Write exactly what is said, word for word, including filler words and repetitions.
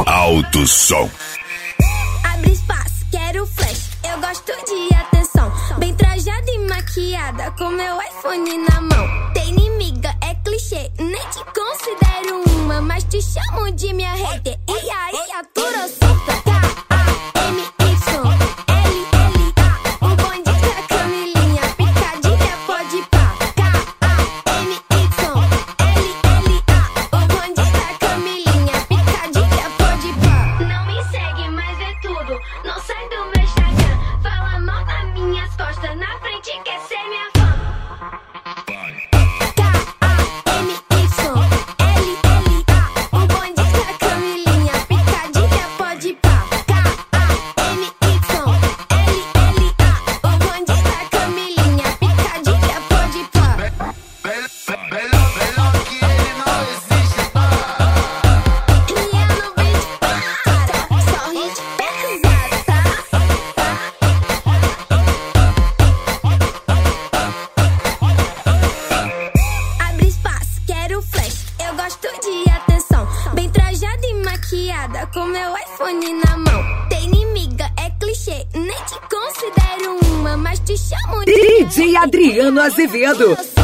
Alto som. Abre espaço, quero flash, eu gosto de atenção. Bem trajada e maquiada, com meu iPhone na mão. Tem inimiga, é clichê, nem te considero uma, mas te chamo de minha hater. E aí, atura solta. K A M Y L L A, o bonde da Camilinha, picadinha pode pá. K A M Y L L A, o bonde da Camilinha, picadinha pode pá. Não me segue, mas é tudo, não sai do meu Instagram. Fala mal nas minhas costas, na frente quer ser minha fã. K A M Y L L A, o bonde da Camilinha, picadinha pode pá. K A M Y L L A, o bonde da Camilinha, picadinha pode pá. Melhor, melhor que ele não existe, tá? E eu no beat para, só hit pesado, tá? Abre espaço, quero flash, eu gosto de atenção. Bem trajada e maquiada, com meu iPhone na mão. Tem inimiga, é clichê, nem te considero uma, mas te chamo de D J Adriano Azevedo.